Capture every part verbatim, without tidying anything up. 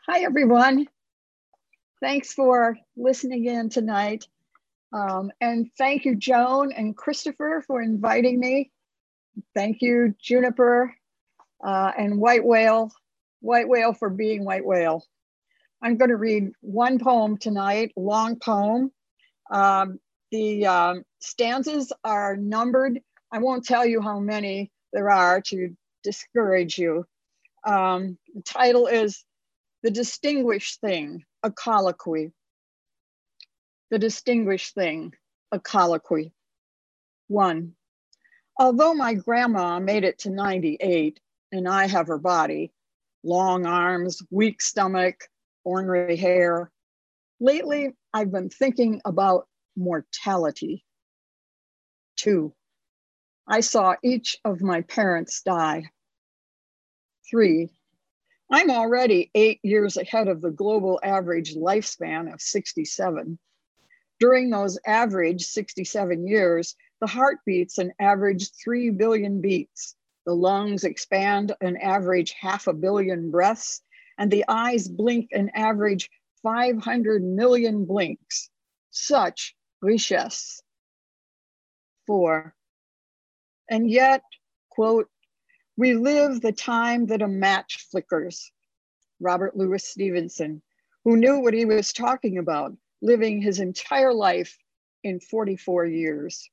Hi, everyone. Thanks for listening in tonight. Um, and thank you, Joan and Christopher, for inviting me. Thank you, Juniper uh, and White Whale, White Whale for being White Whale. I'm going to read one poem tonight, long poem. Um, the um, stanzas are numbered. I won't tell you how many there are to discourage you. Um, the title is The Distinguished Thing, a Colloquy. The Distinguished Thing, a Colloquy. One, although my grandma made it to ninety-eight and I have her body, long arms, weak stomach, ornery hair, lately I've been thinking about mortality. Two, I saw each of my parents die. Three, I'm already eight years ahead of the global average lifespan of sixty-seven. During those average sixty-seven years, the heart beats an average three billion beats, the lungs expand an average half a billion breaths, and the eyes blink an average five hundred million blinks. Such richesse. Four, and yet, quote, we live the time that a match flickers. Robert Louis Stevenson, who knew what he was talking about, living his entire life in forty-four years.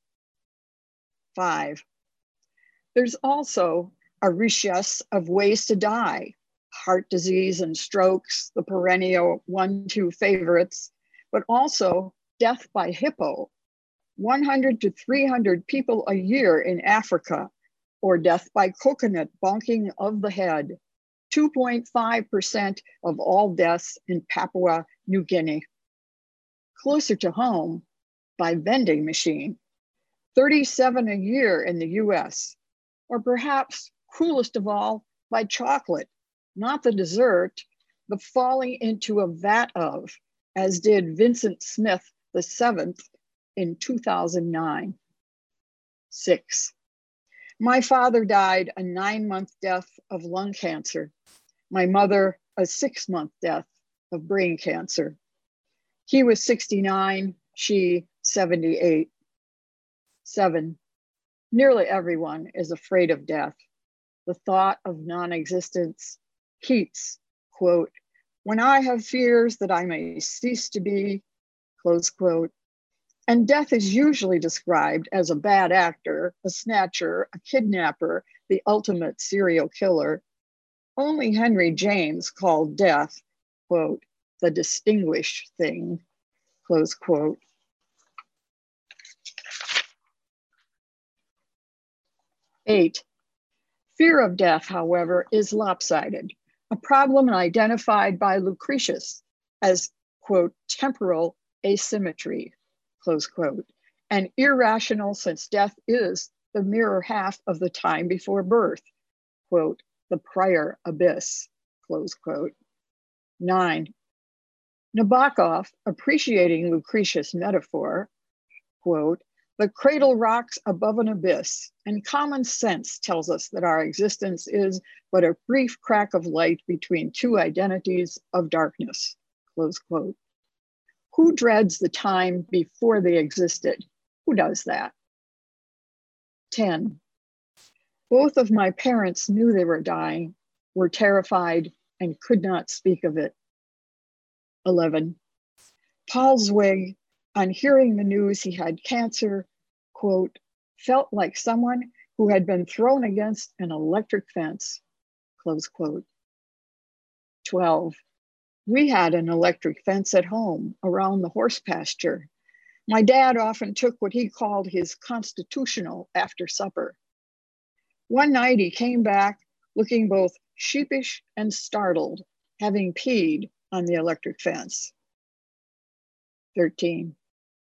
Five, there's also a richesse of ways to die. Heart disease and strokes, the perennial one, two favorites, but also death by hippo, one hundred to three hundred people a year in Africa, or death by coconut bonking of the head, two point five percent of all deaths in Papua New Guinea. Closer to home, by vending machine, thirty-seven a year in the U S, or perhaps cruelest of all, by chocolate, not the dessert, but falling into a vat of, as did Vincent Smith the seventh in two thousand nine. Six, my father died a nine-month death of lung cancer. My mother, a six-month death of brain cancer. He was sixty-nine, she seventy-eight. Seven, nearly everyone is afraid of death. The thought of non-existence. Keats, quote, when I have fears that I may cease to be, close quote. And death is usually described as a bad actor, a snatcher, a kidnapper, the ultimate serial killer. Only Henry James called death, quote, the distinguished thing, close quote. Eight, fear of death, however, is lopsided, a problem identified by Lucretius as, quote, temporal asymmetry, close quote, and irrational since death is the mirror half of the time before birth, quote, the prior abyss, close quote. Nine, Nabokov, appreciating Lucretius' metaphor, quote, the cradle rocks above an abyss, and common sense tells us that our existence is but a brief crack of light between two identities of darkness, close quote. Who dreads the time before they existed? Who does that? ten, both of my parents knew they were dying, were terrified, and could not speak of it. eleven, Paul Zweig, on hearing the news he had cancer, quote, felt like someone who had been thrown against an electric fence, close quote. twelve, we had an electric fence at home around the horse pasture. My dad often took what he called his constitutional after supper. One night he came back looking both sheepish and startled, having peed on the electric fence. thirteen,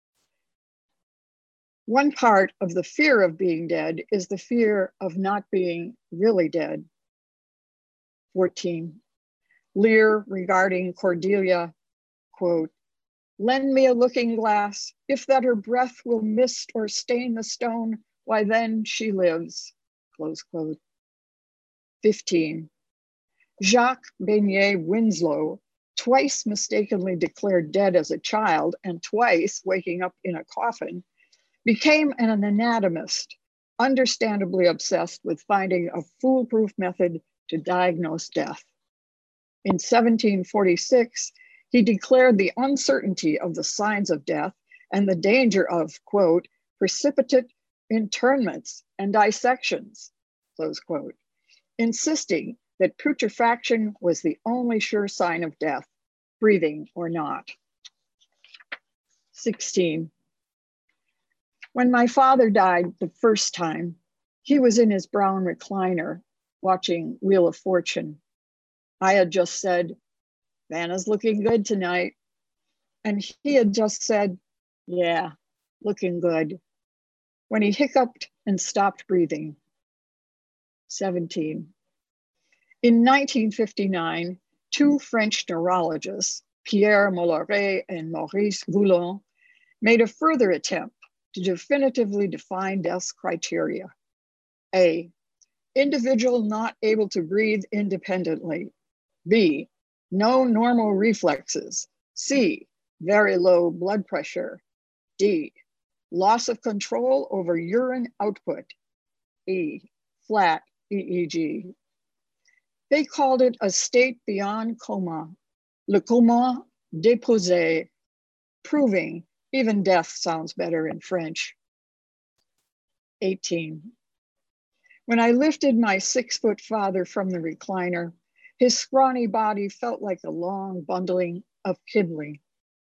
one part of the fear of being dead is the fear of not being really dead. fourteen, Lear regarding Cordelia, quote, lend me a looking glass, if that her breath will mist or stain the stone, why then she lives, close quote. fifteen, Jacques Beignet Winslow twice mistakenly declared dead as a child and twice waking up in a coffin, became an anatomist, understandably obsessed with finding a foolproof method to diagnose death. In seventeen forty-six, he declared the uncertainty of the signs of death and the danger of, quote, precipitate internments and dissections, close quote, insisting that putrefaction was the only sure sign of death, breathing or not. sixteen. When my father died the first time, he was in his brown recliner watching Wheel of Fortune. I had just said, Vanna's looking good tonight. And he had just said, yeah, looking good, when he hiccuped and stopped breathing. seventeen. In nineteen fifty-nine, two French neurologists, Pierre Mollaret and Maurice Goulon, made a further attempt to definitively define death's criteria. A, individual not able to breathe independently. B, no normal reflexes. C, very low blood pressure. D, loss of control over urine output. E, flat E E G. They called it a state beyond coma, le coma déposé, proving even death sounds better in French. eighteen. When I lifted my six-foot father from the recliner, his scrawny body felt like a long bundling of kindling.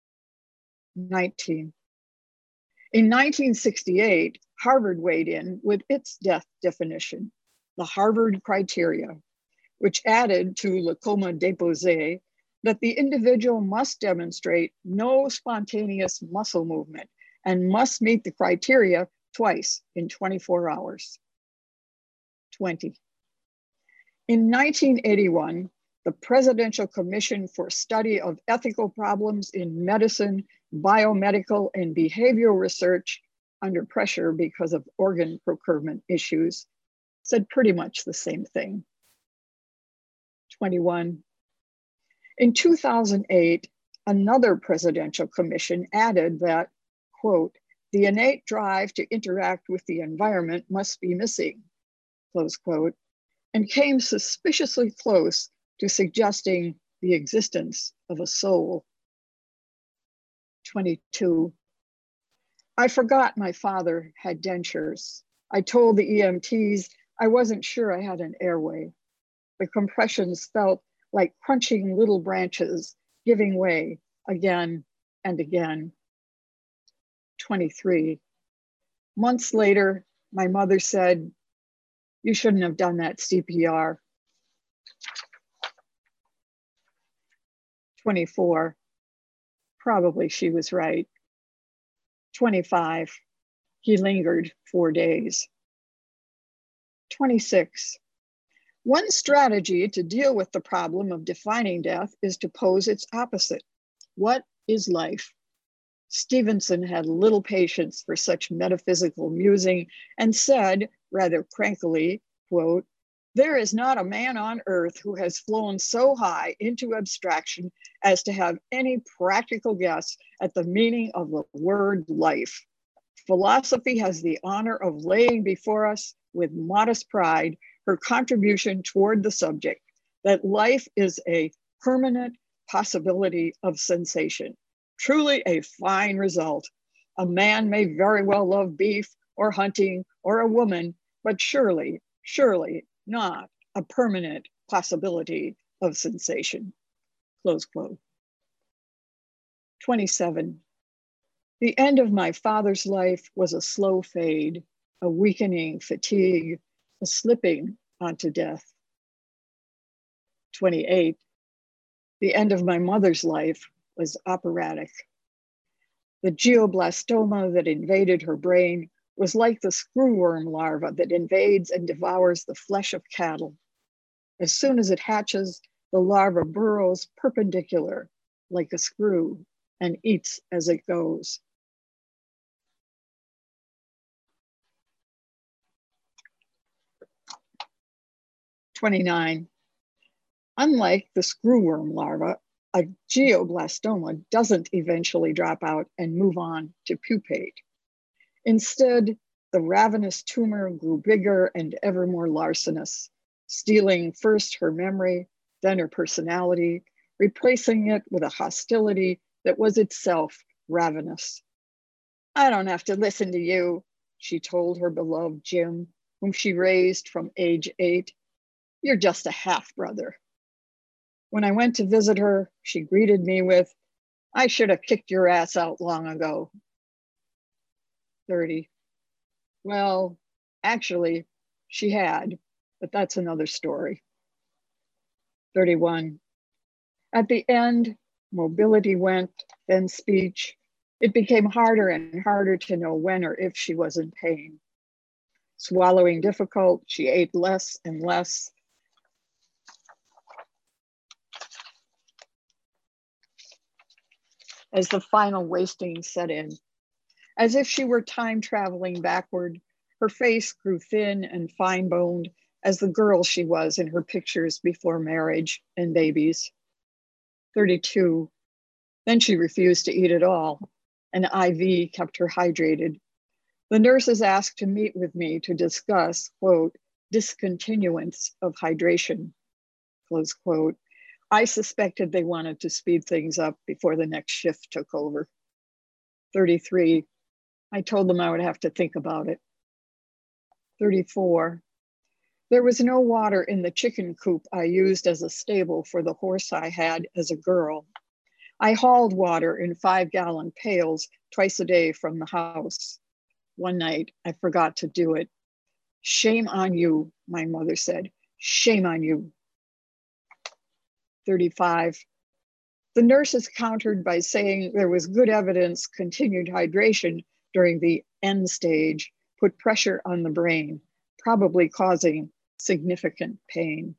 nineteen. In nineteen sixty-eight, Harvard weighed in with its death definition, the Harvard criteria, which added to le coma déposé that the individual must demonstrate no spontaneous muscle movement and must meet the criteria twice in twenty-four hours. twenty. In nineteen eighty-one, the Presidential Commission for Study of Ethical Problems in Medicine, Biomedical, and Behavioral Research under pressure because of organ procurement issues said pretty much the same thing. twenty-one. In two thousand eight, another presidential commission added that, quote, the innate drive to interact with the environment must be missing, close quote, and came suspiciously close to suggesting the existence of a soul. twenty-two. I forgot my father had dentures. I told the E M Ts I wasn't sure I had an airway. The compressions felt like crunching little branches giving way again and again. twenty-three. Months later, my mother said, you shouldn't have done that C P R. twenty-four. Probably she was right. twenty-five. He lingered four days. twenty-six. One strategy to deal with the problem of defining death is to pose its opposite. What is life? Stevenson had little patience for such metaphysical musing and said, rather crankily, quote, there is not a man on earth who has flown so high into abstraction as to have any practical guess at the meaning of the word life. Philosophy has the honor of laying before us with modest pride her contribution toward the subject, that life is a permanent possibility of sensation. Truly a fine result. A man may very well love beef or hunting or a woman, but surely, surely not a permanent possibility of sensation, close quote. twenty-seven. The end of my father's life was a slow fade, a weakening fatigue, a slipping onto death. twenty-eight. The end of my mother's life was operatic. The glioblastoma that invaded her brain was like the screwworm larva that invades and devours the flesh of cattle. As soon as it hatches, the larva burrows perpendicular like a screw and eats as it goes. twenty-nine. Unlike the screwworm larva, a glioblastoma doesn't eventually drop out and move on to pupate. Instead, the ravenous tumor grew bigger and ever more larcenous, stealing first her memory, then her personality, replacing it with a hostility that was itself ravenous. "I don't have to listen to you," she told her beloved Jim, whom she raised from age eight. "You're just a half-brother." When I went to visit her, she greeted me with, "I should have kicked your ass out long ago." thirty. Well, actually, she had, but that's another story. thirty-one. At the end, mobility went, then speech. It became harder and harder to know when or if she was in pain. Swallowing difficult, she ate less and less. As the final wasting set in. As if she were time traveling backward, her face grew thin and fine-boned as the girl she was in her pictures before marriage and babies. thirty-two. Then she refused to eat at all. An I V kept her hydrated. The nurses asked to meet with me to discuss, quote, discontinuance of hydration, close quote. I suspected they wanted to speed things up before the next shift took over. thirty-three. I told them I would have to think about it. thirty-four. There was no water in the chicken coop I used as a stable for the horse I had as a girl. I hauled water in five gallon pails twice a day from the house. One night, I forgot to do it. "Shame on you," my mother said. "Shame on you." thirty-five. The nurses countered by saying there was good evidence continued hydration during the end stage put pressure on the brain, probably causing significant pain.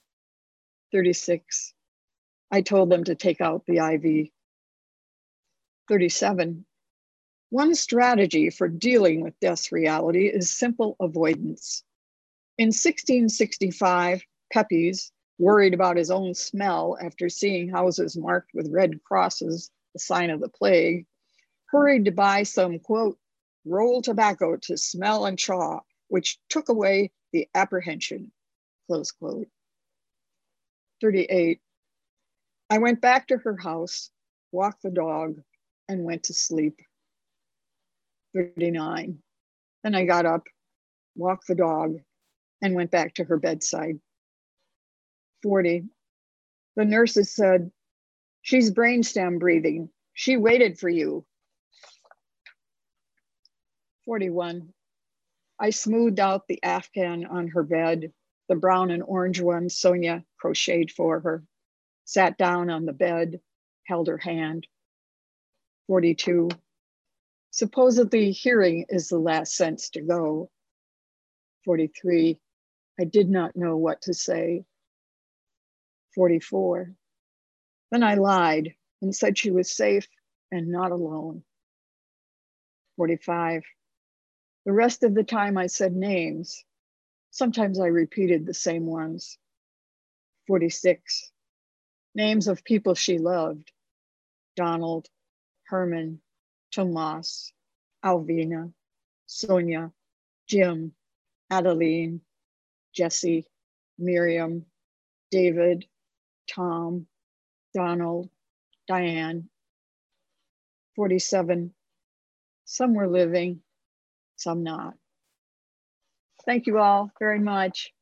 thirty-six. I told them to take out the I V. thirty-seven. One strategy for dealing with death's reality is simple avoidance. In sixteen sixty-five, Pepys, worried about his own smell after seeing houses marked with red crosses, the sign of the plague, hurried to buy some, quote, roll tobacco to smell and chaw, which took away the apprehension, close quote. thirty-eight. I went back to her house, walked the dog, and went to sleep. thirty-nine. Then I got up, walked the dog, and went back to her bedside. forty. The nurses said, "She's brainstem breathing. She waited for you." forty-one. I smoothed out the Afghan on her bed, the brown and orange one Sonia crocheted for her, sat down on the bed, held her hand. forty-two. Supposedly hearing is the last sense to go. forty-three. I did not know what to say. forty-four. Then I lied and said she was safe and not alone. forty-five. The rest of the time I said names. Sometimes I repeated the same ones. forty-six. Names of people she loved. Donald, Herman, Tomas, Alvina, Sonia, Jim, Adeline, Jesse, Miriam, David, Tom, Donald, Diane. forty-seven. Some were living, some not. Thank you all very much.